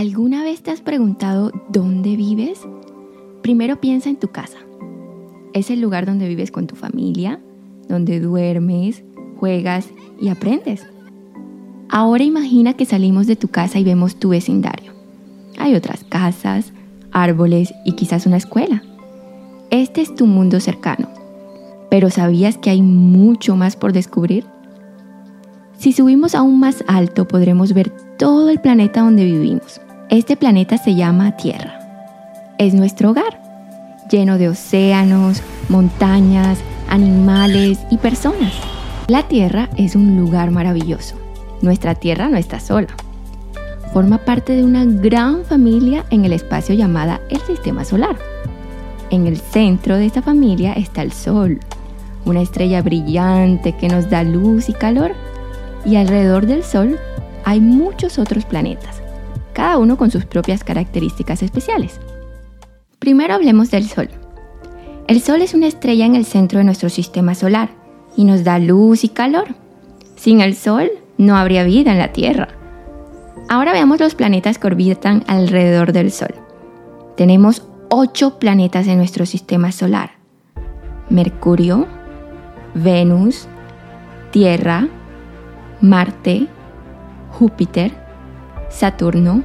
¿Alguna vez te has preguntado dónde vives? Primero piensa en tu casa. Es el lugar donde vives con tu familia, donde duermes, juegas y aprendes. Ahora imagina que salimos de tu casa y vemos tu vecindario. Hay otras casas, árboles y quizás una escuela. Este es tu mundo cercano. ¿Pero sabías que hay mucho más por descubrir? Si subimos aún más alto, podremos ver todo el planeta donde vivimos. Este planeta se llama Tierra. Es nuestro hogar, lleno de océanos, montañas, animales y personas. La Tierra es un lugar maravilloso. Nuestra Tierra no está sola. Forma parte de una gran familia en el espacio llamada el Sistema Solar. En el centro de esta familia está el Sol, una estrella brillante que nos da luz y calor. Y alrededor del Sol hay muchos otros planetas, cada uno con sus propias características especiales. Primero hablemos del Sol. El Sol es una estrella en el centro de nuestro sistema solar y nos da luz y calor. Sin el Sol no habría vida en la Tierra. Ahora veamos los planetas que orbitan alrededor del Sol. Tenemos 8 planetas en nuestro sistema solar: Mercurio, Venus, Tierra, Marte, Júpiter, Saturno,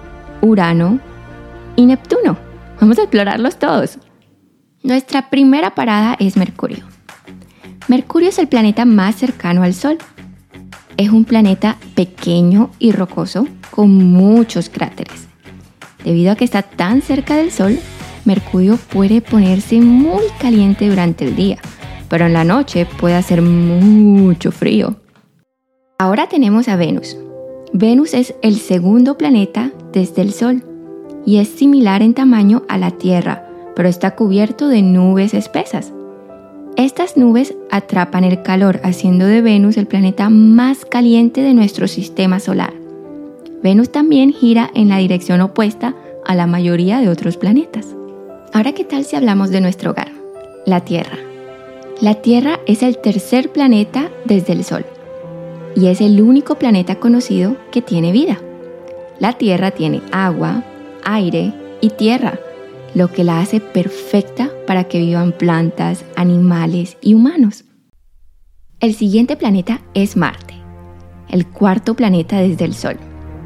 Urano y Neptuno. Vamos a explorarlos todos. Nuestra primera parada es Mercurio. Mercurio es el planeta más cercano al Sol. Es un planeta pequeño y rocoso con muchos cráteres. Debido a que está tan cerca del Sol, Mercurio puede ponerse muy caliente durante el día, pero en la noche puede hacer mucho frío. Ahora tenemos a Venus. Venus es el segundo planeta desde el Sol y es similar en tamaño a la Tierra, pero está cubierto de nubes espesas. Estas nubes atrapan el calor, haciendo de Venus el planeta más caliente de nuestro sistema solar. Venus también gira en la dirección opuesta a la mayoría de otros planetas. Ahora, ¿qué tal si hablamos de nuestro hogar? La Tierra. La Tierra es el tercer planeta desde el Sol y es el único planeta conocido que tiene vida. La Tierra tiene agua, aire y tierra, lo que la hace perfecta para que vivan plantas, animales y humanos. El siguiente planeta es Marte, el cuarto planeta desde el Sol.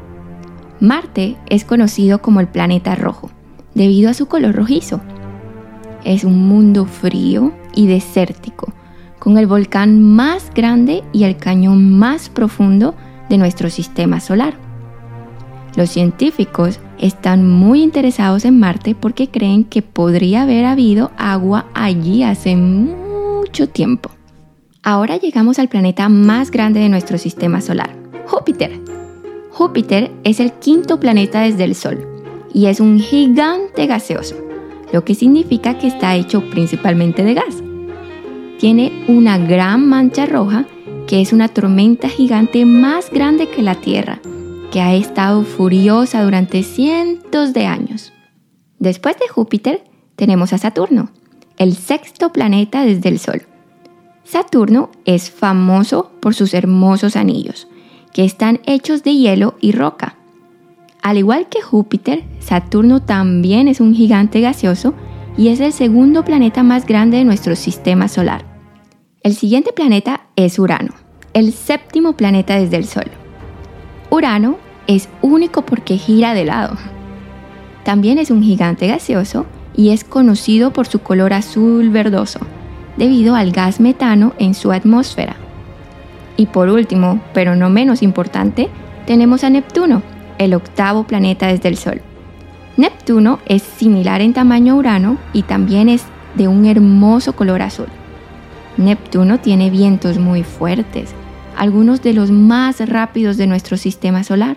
Marte es conocido como el planeta rojo, debido a su color rojizo. Es un mundo frío y desértico, con el volcán más grande y el cañón más profundo de nuestro sistema solar. Los científicos están muy interesados en Marte porque creen que podría haber habido agua allí hace mucho tiempo. Ahora llegamos al planeta más grande de nuestro sistema solar, Júpiter. Júpiter es el quinto planeta desde el Sol y es un gigante gaseoso, lo que significa que está hecho principalmente de gas. Tiene una gran mancha roja que es una tormenta gigante más grande que la Tierra, que ha estado furiosa durante cientos de años. Después de Júpiter tenemos a Saturno, el sexto planeta desde el Sol. Saturno es famoso por sus hermosos anillos, que están hechos de hielo y roca. Al igual que Júpiter, Saturno también es un gigante gaseoso y es el segundo planeta más grande de nuestro sistema solar. El siguiente planeta es Urano, el séptimo planeta desde el Sol. Urano es único porque gira de lado. También es un gigante gaseoso y es conocido por su color azul verdoso, debido al gas metano en su atmósfera. Y por último, pero no menos importante, tenemos a Neptuno, el octavo planeta desde el Sol. Neptuno es similar en tamaño a Urano y también es de un hermoso color azul. Neptuno tiene vientos muy fuertes, algunos de los más rápidos de nuestro sistema solar.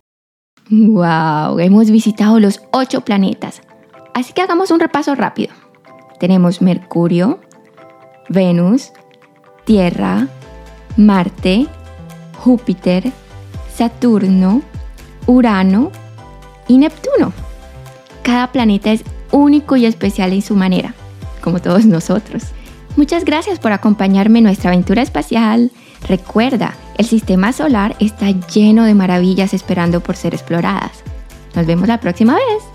¡Wow! Hemos visitado los 8 planetas, así que hagamos un repaso rápido. Tenemos Mercurio, Venus, Tierra, Marte, Júpiter, Saturno, Urano y Neptuno. Cada planeta es único y especial en su manera, como todos nosotros. Muchas gracias por acompañarme en nuestra aventura espacial. Recuerda, el sistema solar está lleno de maravillas esperando por ser exploradas. Nos vemos la próxima vez.